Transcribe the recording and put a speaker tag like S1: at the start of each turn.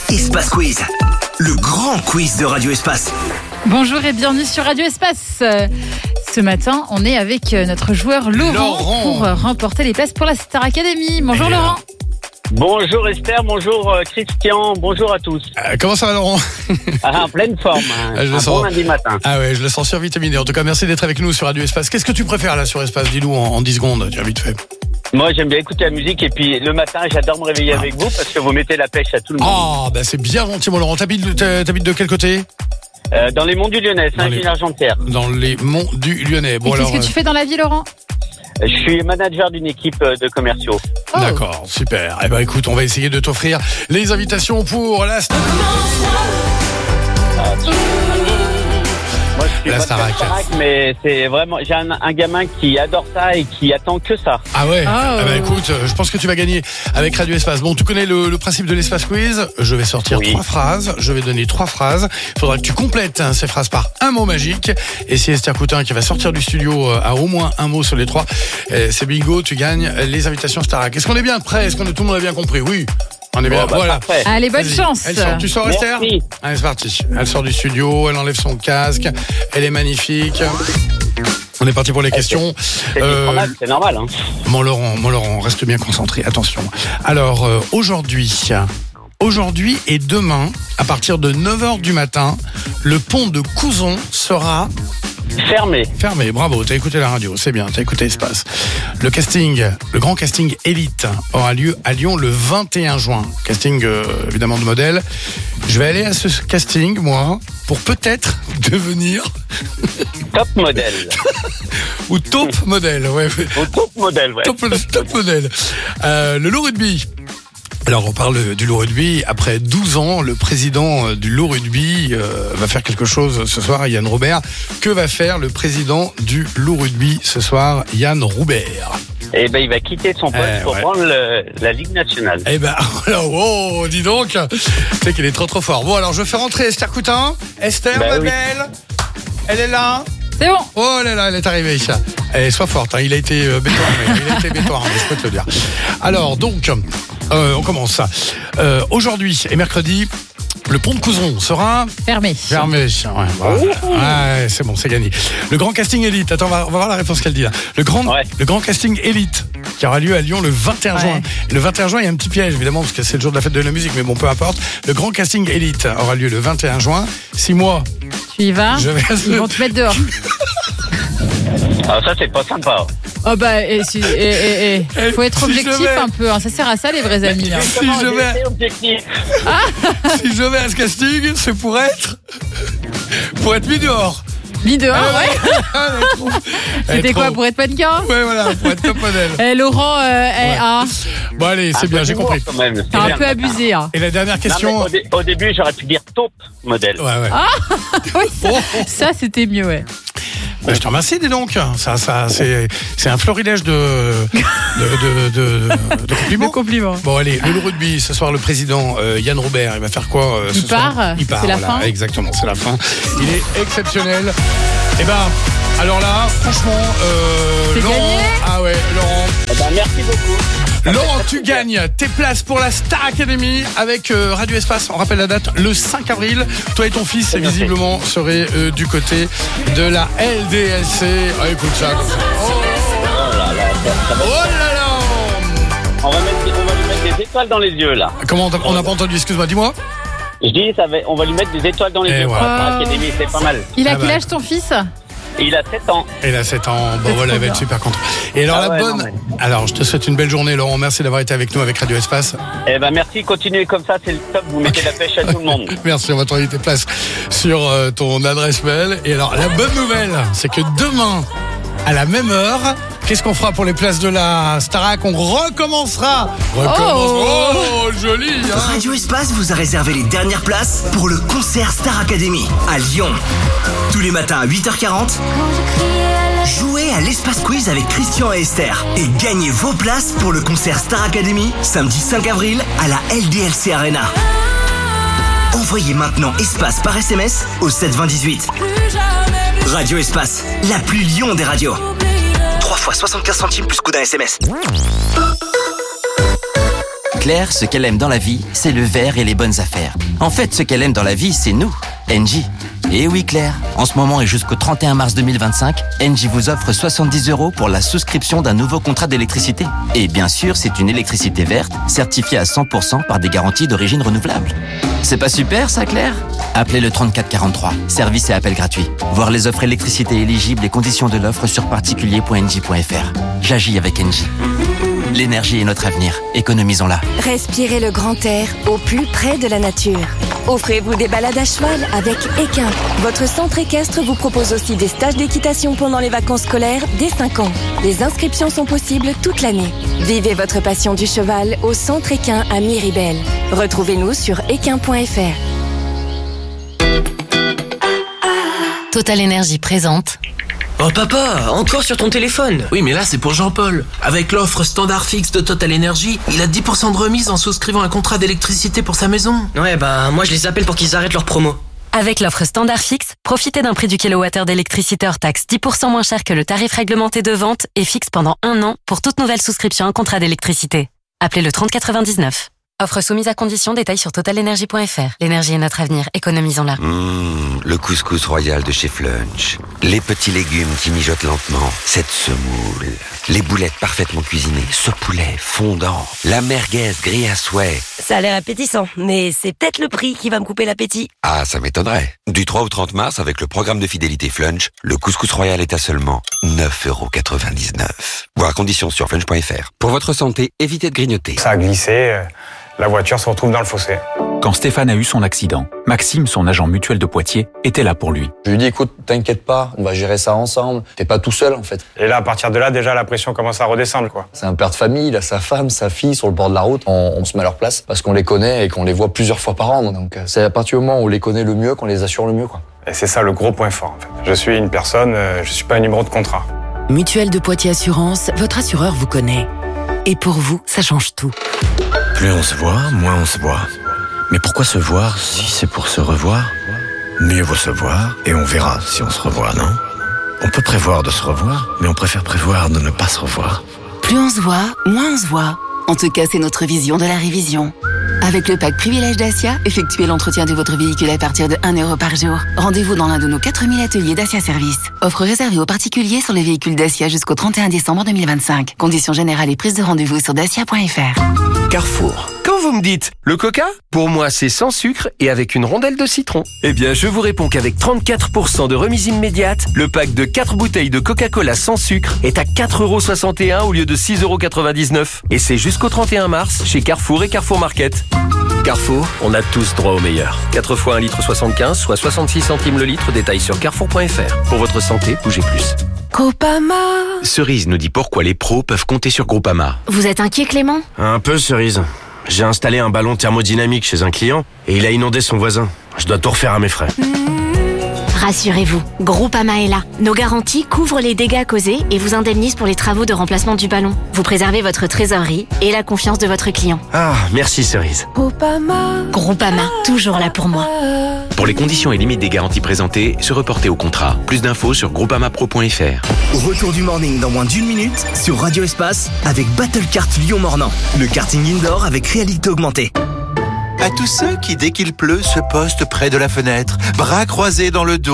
S1: Espace Quiz, le grand quiz de Radio Espace.
S2: Bonjour et bienvenue sur Radio Espace. Ce matin, on est avec notre joueur Laurent pour remporter les places pour la Star Academy. Bonjour Laurent.
S3: Bonjour Esther, bonjour Christian, bonjour à tous.
S4: Comment ça va Laurent?
S3: En pleine forme, bon lundi matin.
S4: Ah ouais, je le sens survitaminé. En tout cas, merci d'être avec nous sur Radio Espace. Qu'est-ce que tu préfères là sur Espace? Dis-nous en 10 secondes, tiens, vite fait.
S3: Moi, j'aime bien écouter la musique et puis le matin, j'adore me réveiller avec vous parce que vous mettez la pêche à tout le monde.
S4: Ah, bah c'est bien gentil mon Laurent. T'habites de quel côté?
S3: Dans les monts du Lyonnais, Saint-Gilles-Argentière.
S4: Dans les monts du Lyonnais.
S2: Bon, et qu'est-ce que tu fais dans la vie Laurent?
S3: Je suis manager d'une équipe de commerciaux.
S4: Oh. D'accord, super. Eh ben écoute, on va essayer de t'offrir les invitations pour la Star.
S3: Moi, je suis pas Starac, mais c'est vraiment, j'ai un gamin qui adore ça et qui attend que ça.
S4: Ah ouais. Ah bah écoute, je pense que tu vas gagner avec Radio Espace. Bon, tu connais le principe de l'Espace Quiz. Je vais sortir 3 phrases. Je vais donner 3 phrases. Il faudra que tu complètes ces phrases par un mot magique. Et si Esther Coutin, qui va sortir du studio, a au moins un mot sur les 3, c'est bingo. Tu gagnes les invitations Starac. Est-ce qu'on est bien prêts? Est-ce que tout le monde a bien compris? Oui. On est bien, voilà.
S3: Parfait.
S2: Allez, bonne chance.
S4: Elle sort. Tu sors, Esther? Allez, c'est parti. Elle sort du studio, elle enlève son casque, elle est magnifique. On est parti pour les questions.
S3: C'est normal. Hein.
S4: Mon Laurent, reste bien concentré. Attention. Alors, aujourd'hui et demain, à partir de 9h du matin, le pont de Couzon sera... Fermé, bravo, t'as écouté la radio, c'est bien, t'as écouté Espace. Le grand casting élite aura lieu à Lyon le 21 juin. Casting évidemment de modèle. Je vais aller à ce casting, moi, pour peut-être devenir...
S3: Top modèle.
S4: Ou top modèle, ouais.
S3: Ou top modèle, ouais.
S4: Top modèle. Le loup rugby. Alors on parle du loup rugby. Après 12 ans, le président du loup rugby va faire quelque chose ce soir, Yann Roubert. Que va faire le président du loup rugby ce soir, Yann Roubert?
S3: Eh ben, il va quitter son poste pour prendre la Ligue nationale.
S4: Eh ben, oh, dis donc, c'est qu'il est trop fort. Bon, alors je fais rentrer Esther Coutin. Esther, ma belle, elle est là.
S2: C'est bon.
S4: Oh là là, elle est arrivée. Elle sois forte, hein. Il a été béton, je peux te le dire. Alors donc, on commence. Aujourd'hui et mercredi, le pont de Couzon sera
S2: fermé.
S4: Ouais, voilà. Ouais, c'est bon, c'est gagné. Le grand casting élite. Attends, on va voir la réponse qu'elle dit là. Le grand casting élite qui aura lieu à Lyon le 21 juin. Et le 21 juin, il y a un petit piège évidemment parce que c'est le jour de la fête de la musique, mais bon, peu importe. Le grand casting élite aura lieu le 21 juin. 6 mois.
S2: Tu y vas? Ils vont te mettre dehors.
S3: Alors ça, c'est pas sympa.
S2: Oh bah, faut être objectif un peu. Hein. Ça sert à ça les vrais amis. Hein.
S4: Si je vais à ce casting, c'est pour être mis dehors.
S2: Mis dehors, ouais. C'était quoi, pour être mannequin?
S4: Ouais, voilà, pour être top modèle.
S2: Laurent,
S4: Bon allez, c'est bien, j'ai compris.
S2: T'as un peu abusé. Hein.
S4: Et la dernière question...
S3: Au début, j'aurais pu dire top modèle.
S4: Ouais.
S2: Ah, oui, ça c'était mieux, ouais.
S4: Bah, je te remercie, dis donc. Ça, c'est un florilège de compliments. Bon, allez, le rugby, ce soir, le président Yann Roubert, il va faire quoi
S2: Il part.
S4: C'est la fin. Exactement, c'est la fin. Il est exceptionnel. Et ben, alors là, franchement,
S2: c'est
S4: Laurent.
S2: Gagné.
S4: Ah ouais, Laurent.
S3: Merci beaucoup.
S4: Laurent, tu gagnes tes places pour la Star Academy avec Radio Espace. On rappelle la date, le 5 avril. Toi et ton fils, visiblement, seraient du côté de la LDLC. Ah, écoute ça.
S3: Oh là là. On va lui mettre des étoiles dans les yeux, là.
S4: Comment on n'a pas entendu? Excuse-moi, dis-moi.
S3: Je dis, on va lui mettre des étoiles dans les yeux. Voilà. Star Academy, c'est pas mal.
S2: Il a quel âge ton fils?
S3: Il a 7 ans.
S4: Il a 7 ans. Bon, voilà, il va être super content. Et alors, Alors, je te souhaite une belle journée, Laurent. Merci d'avoir été avec nous avec Radio Espace.
S3: Eh ben, merci. Continuez comme ça. C'est le top. Vous mettez la pêche à tout le monde.
S4: Merci. On va t'envoyer tes places sur ton adresse mail. Et alors, la bonne nouvelle, c'est que demain, à la même heure, qu'est-ce qu'on fera pour les places de la Starac? On recommencera. Oh, joli, hein.
S1: Radio Espace vous a réservé les dernières places pour le concert Star Academy à Lyon. Tous les matins à 8h40, jouez à l'Espace Quiz avec Christian et Esther et gagnez vos places pour le concert Star Academy samedi 5 avril à la LDLC Arena. Envoyez maintenant Espace par SMS au 72018. Radio Espace, la plus Lyon des radios. 3 fois 75 centimes plus coût d'un SMS.
S5: Claire, ce qu'elle aime dans la vie, c'est le vert et les bonnes affaires. En fait, ce qu'elle aime dans la vie, c'est nous, Engie. Et oui Claire, en ce moment et jusqu'au 31 mars 2025, Engie vous offre 70 € pour la souscription d'un nouveau contrat d'électricité. Et bien sûr, c'est une électricité verte, certifiée à 100% par des garanties d'origine renouvelable. C'est pas super ça Claire ? Appelez le 3443, service et appel gratuit. Voir les offres électricité éligibles et conditions de l'offre sur particulier.engie.fr. J'agis avec Engie. L'énergie est notre avenir, économisons-la.
S6: Respirez le grand air au plus près de la nature. Offrez-vous des balades à cheval avec Équin. Votre centre équestre vous propose aussi des stages d'équitation pendant les vacances scolaires dès 5 ans. Les inscriptions sont possibles toute l'année. Vivez votre passion du cheval au centre Équin à Miribel. Retrouvez-nous sur équin.fr.
S7: Total Énergie présente.
S8: Oh papa, encore sur ton téléphone?
S9: Oui, mais là c'est pour Jean-Paul. Avec l'offre standard fixe de Total Energy, il a 10% de remise en souscrivant un contrat d'électricité pour sa maison.
S8: Ouais, moi je les appelle pour qu'ils arrêtent leur promo.
S7: Avec l'offre standard fixe, profitez d'un prix du kilowattheure d'électricité hors taxe 10% moins cher que le tarif réglementé de vente et fixe pendant 1 an pour toute nouvelle souscription à un contrat d'électricité. Appelez le 3099. Offre soumise à condition, détails sur totalenergie.fr. L'énergie est notre avenir, économisons-la.
S10: Le couscous royal de chez Flunch. Les petits légumes qui mijotent lentement. Cette semoule. Les boulettes parfaitement cuisinées. Ce poulet fondant. La merguez grillée à souhait.
S11: Ça a l'air appétissant, mais c'est peut-être le prix qui va me couper l'appétit.
S10: Ah, ça m'étonnerait. Du 3 au 30 mars, avec le programme de fidélité Flunch, le couscous royal est à seulement 9,99 €. Voir conditions sur flunch.fr. Pour votre santé, évitez de grignoter.
S12: Ça a glissé. La voiture se retrouve dans le fossé.
S13: Quand Stéphane a eu son accident, Maxime, son agent mutuel de Poitiers, était là pour lui.
S14: Je lui ai dit, écoute, t'inquiète pas, on va gérer ça ensemble. T'es pas tout seul, en fait.
S12: Et là, à partir de là, déjà, la pression commence à redescendre, quoi.
S14: C'est un père de famille, il a sa femme, sa fille sur le bord de la route. On se met à leur place parce qu'on les connaît et qu'on les voit plusieurs fois par an. Donc, c'est à partir du moment où on les connaît le mieux qu'on les assure le mieux, quoi.
S12: Et c'est ça le gros point fort, en fait. Je suis une personne, je suis pas un numéro de contrat.
S15: Mutuelle de Poitiers Assurance, votre assureur vous connaît. Et pour vous, ça change tout.
S16: Plus on se voit, moins on se voit. Mais pourquoi se voir si c'est pour se revoir? Mieux vaut se voir et on verra si on se revoit, non? On peut prévoir de se revoir, mais on préfère prévoir de ne pas se revoir.
S15: Plus on se voit, moins on se voit. En tout cas, c'est notre vision de la révision. Avec le pack Privilège Dacia, effectuez l'entretien de votre véhicule à partir de 1 € par jour. Rendez-vous dans l'un de nos 4000 ateliers Dacia Service. Offre réservée aux particuliers sur les véhicules Dacia jusqu'au 31 décembre 2025. Conditions générales et prise de rendez-vous sur dacia.fr.
S17: Carrefour. Quand vous me dites le coca, pour moi c'est sans sucre et avec une rondelle de citron. Eh bien, je vous réponds qu'avec 34% de remise immédiate, le pack de 4 bouteilles de Coca-Cola sans sucre est à 4,61 € au lieu de 6,99 €. Et c'est jusqu'au 31 mars chez Carrefour et Carrefour Market. Carrefour, on a tous droit au meilleur. 4 fois 1,75 litre, soit 66 centimes le litre. Détail sur carrefour.fr. Pour votre santé, bougez plus.
S7: Groupama.
S18: Cerise nous dit pourquoi les pros peuvent compter sur Groupama.
S7: Vous êtes inquiet, Clément?
S17: Un peu, Cerise. J'ai installé un ballon thermodynamique chez un client et il a inondé son voisin. Je dois tout refaire à mes frais.
S7: Rassurez-vous, Groupama est là. Nos garanties couvrent les dégâts causés et vous indemnisent pour les travaux de remplacement du ballon. Vous préservez votre trésorerie et la confiance de votre client.
S17: Ah, merci Cerise.
S7: Groupama, toujours là pour moi.
S18: Pour les conditions et limites des garanties présentées, se reporter au contrat. Plus d'infos sur groupamapro.fr.
S1: Retour du morning dans moins d'1 minute sur Radio Espace avec Battle Kart Lyon-Mornan. Le karting indoor avec réalité augmentée.
S19: À tous ceux qui, dès qu'il pleut, se postent près de la fenêtre, bras croisés dans le dos.